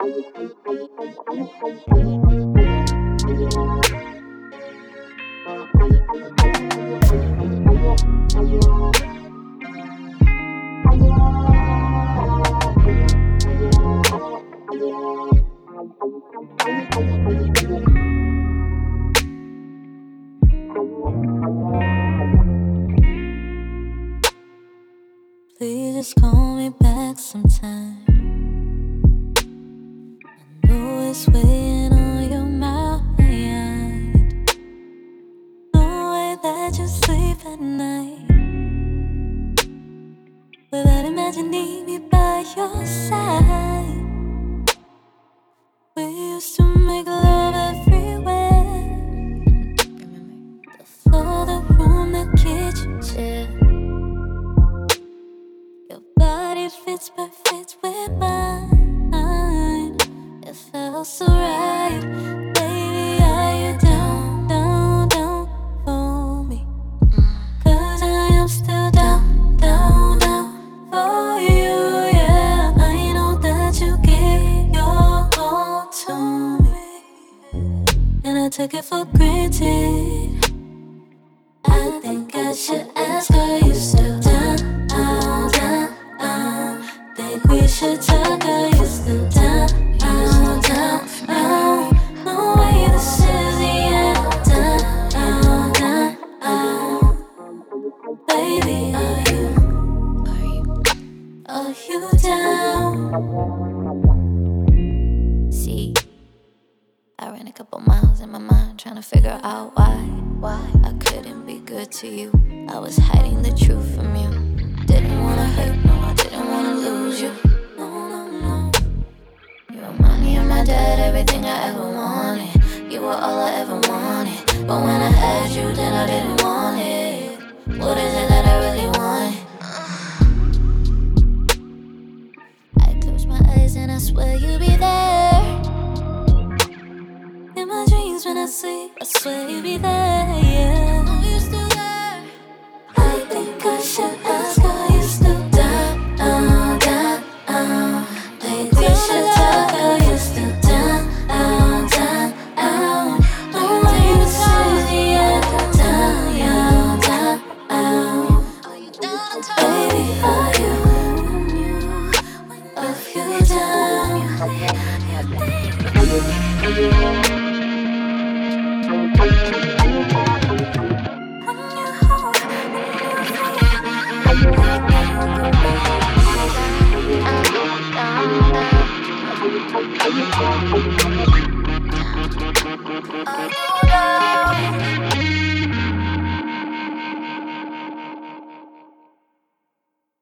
Please just call me back sometime. I know it's weighing on your mind. No way that you sleep at night without imagining me by your side. We used to make love everywhere. The floor, the room, the kitchen chair. Your body fits perfect with mine. It felt so right. Baby, are you down, down, down for me? 'Cause I am still down, down, down for you, yeah. I know that you give your all to me, and I took it for granted. I think I should ask, are you still down, down, down? Think we should talk, are you still down, down, down? No way this is the end. Down, down, down. Baby, are you down? See, I ran a couple miles in my mind trying to figure out why I couldn't be good to you. I was hiding the truth from you. Didn't wanna hurt, no, I didn't wanna lose you. No, no, no. You remind me of my dad, everything I ever wanted. You were all I ever wanted. But when I had you, then I didn't want it. What is it that I really want? I close my eyes and I swear you'll be there. In my dreams when I sleep, I swear you'll be there, yeah. Are you still there? I think I should ask, are you still down, down, down? Think we should talk, are you still down, down, down? No way this is the end. Down, down, down. Baby, are you down? I'm